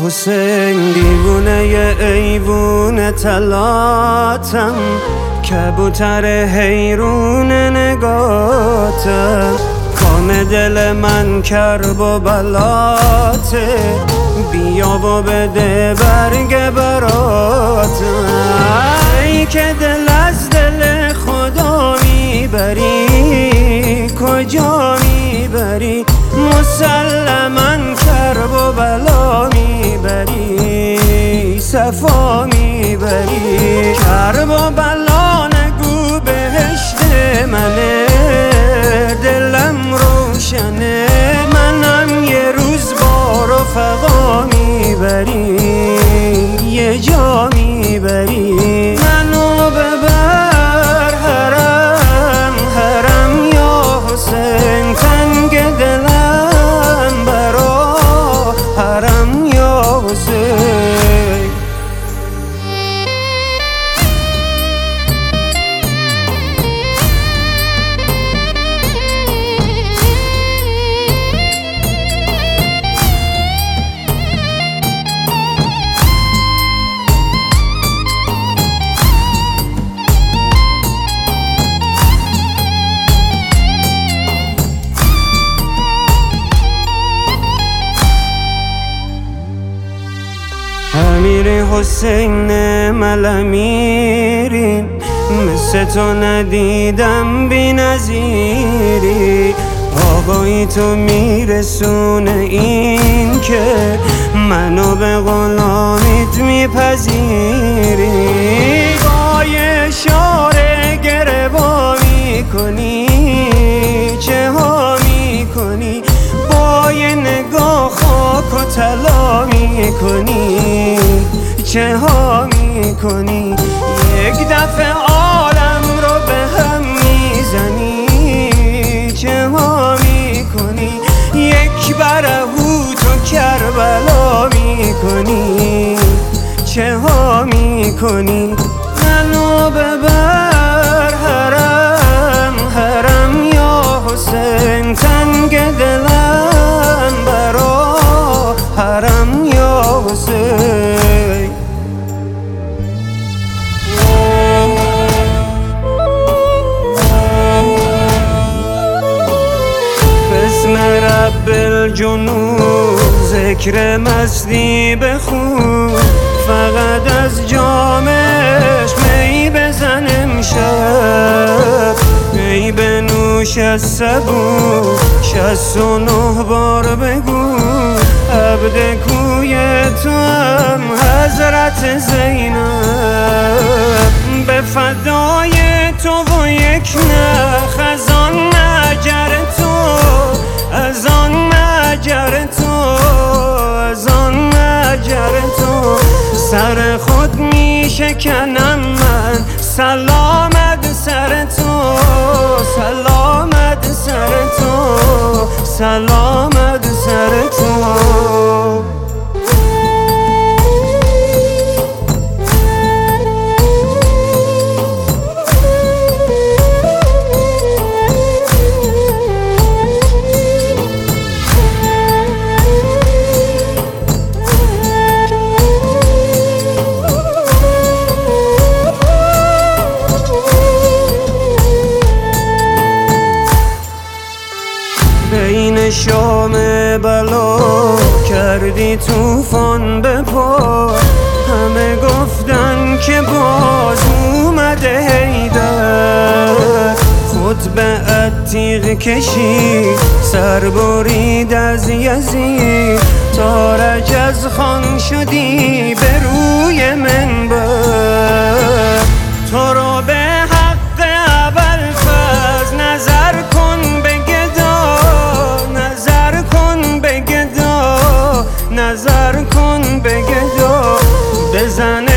حسین دیوونه ایوون طلاتم، کبوتر حیرون نگاتم، کام دل من کرب و بلاته، بیا و بده برگ براتم. ای که دل از دل خدا میبری، کجا میبری؟ مسلماً کرب و بلا میبری، صفا میبری. کرب و بلا نگو بهشت منه، دلم روشنه، منم یه روز با رفقا میبری، یه جا میبری. منو ببر حرم حرم یا حسین، تنگ دلم برا حرم یا حسین. امیر حسین مل امیری، مثل تو ندیدم بی نظیری. آقایی تو میرسونه این که منو به غلامیت میپذیری. با یه اشاره گربا میکنی، چه ها میکنی؟ با یه نگاه خاک و طلا میکنی، چه ها میکنی؟ یک دفعه عالم رو به هم میزنی، چه ها میکنی؟ یک برهوت و کربلا میکنی، چه ها میکنی؟ منو ببر حرم حرم یا حسین، تنگ دلم برا حرم یا حسین. بسم رب الجنود ذکر مستی بخون، فقط از جامش می بزن امشب. می بنوش از سبو 69 بار بگو، عبد کوی تو هم حضرت زینب. به فدای تو و یک نخ از آن مجر تو، از آن مجر تو، از آن مجر تو سر خود می شکنم من. سلامت سر تو، سلامت سر تو، سلامت سر تو. بین شام بلا کردی طوفان به پا، همه گفتن که باز اومده حیدر. خود به عتیق کشید سر برید از یزید، تارج از خان شدی به روی منبر. تو رو به حق ابوالفضل نظر کن به گدا، نظر کن به گدا، نظر کن به گدا. بزن